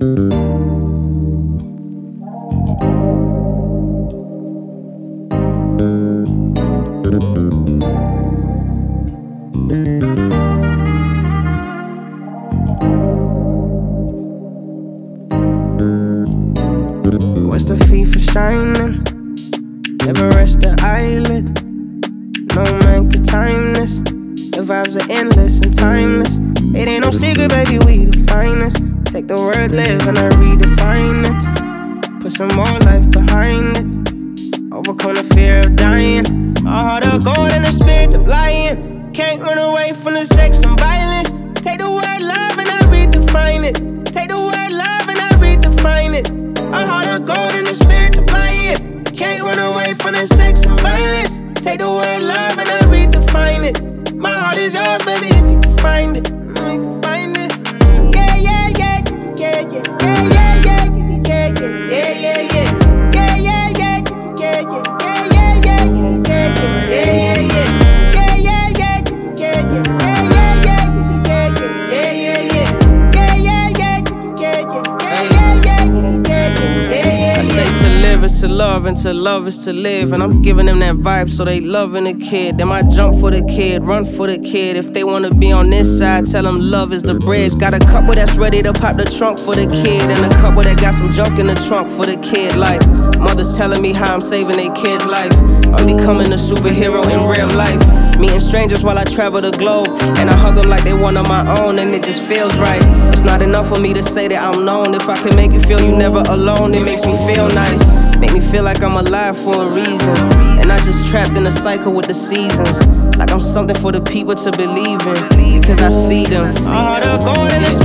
What's the fee for shining? Never rest the eyelid. No man could time this. The vibes are endless and timeless. It ain't no secret, baby, we the finest. Take the word live and I redefine it. Put some more life behind it. Overcome the fear of dying. A heart of gold and a spirit of lying. Can't run away from the sex and violence. Take the word love and I redefine it. Take the word love and I redefine it. A heart of gold and a spirit of lying. Can't run away from the sex and violence. Take the word love and I redefine it. My heart is yours, baby, if you can find it. You can find it. Yeah, yeah, yeah, yeah, yeah, yeah, yeah, yeah, yeah, yeah, yeah, yeah, yeah. Is to love and to love is to live. And I'm giving them that vibe so they loving the kid. They might jump for the kid, run for the kid. If they wanna be on this side, tell them love is the bridge. Got a couple that's ready to pop the trunk for the kid, and a couple that got some junk in the trunk for the kid. Like mothers telling me how I'm saving their kid's life. I'm becoming a superhero in real life. Meeting strangers while I travel the globe, and I hug them like they one of my own, and it just feels right. It's not enough for me to say that I'm known. If I can make you feel you never alone, it makes me feel nice. Make me feel like I'm alive for a reason, and not just trapped in a cycle with the seasons. Like I'm something for the people to believe in, because I see them. A heart of gold and a